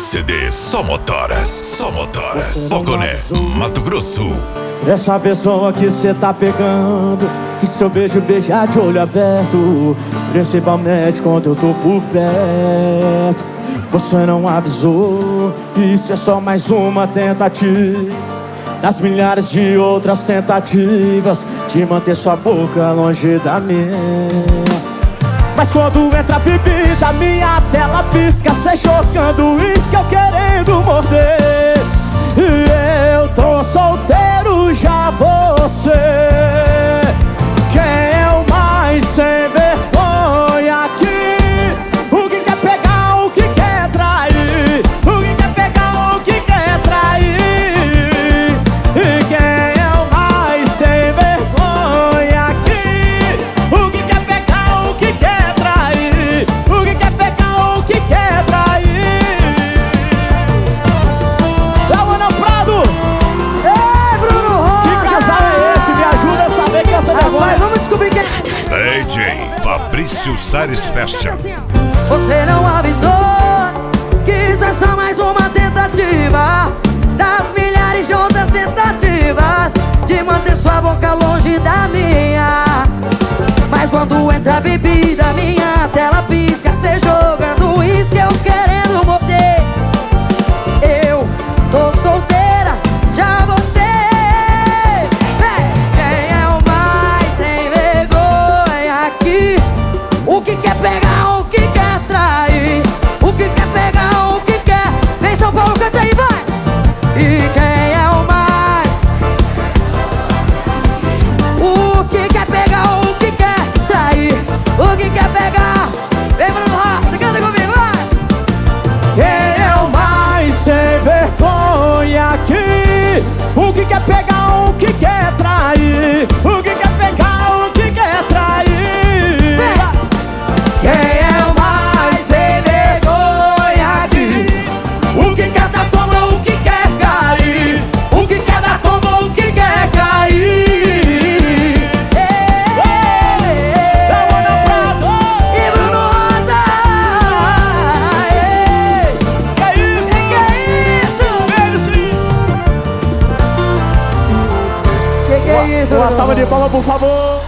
CD Só Motoras, Só Motoras, Poconé, Mato Grosso. Essa pessoa que cê tá pegando, que seu beijo beijar de olho aberto, principalmente quando eu tô por perto. Você não avisou, isso é só mais uma tentativa das milhares de outras tentativas de manter sua boca longe da minha. Mas quando entra a bebida, minha tela pisca, cê jogando uísque, eu querendo morder. E eu tô solteiro, já você. Quem é o mais sem vergonha aqui? O que quer pegar, o que quer trair? O que quer pegar, o que quer trair? E quem é o mais sem vergonha aqui? O que quer pegar, o que quer trair? O que quer pegar, o que quer trair? Lawana Prado! Ei, Bruno Rosa! Que casal é esse? Me ajuda a saber quem é essa vergonha. Mas vamos descobrir quem DJ Fabrício Salles Fashion. Você não avisou que isso é só mais uma tentativa das milhares de outras tentativas de manter sua boca longe da minha. Mas quando entra a bebida, minha tela pisca, cê jogando uísque, eu querendo morder. Eu tô solteira, já você. Quem é o mais sem vergonha aqui? O que quer pegar, o que quer trair? O que quer pegar, o que quer? Vem São Paulo, canta aí, vai! E quem é o mais? O que quer pegar, o que quer trair? O que quer pegar? Vem Bruno Rosa, canta comigo, vai! Quem é o mais sem vergonha aqui? O que quer pegar, o que quer trair? O que quer pegar, o que quer trair? Quem é o mais sem vergonha aqui? O que quer dar toma, o que quer cair? O que quer dar toma, o que quer cair? Lawana Prado! E Bruno Rosa! Que isso? Que é isso? Uma salva de palmas, por favor!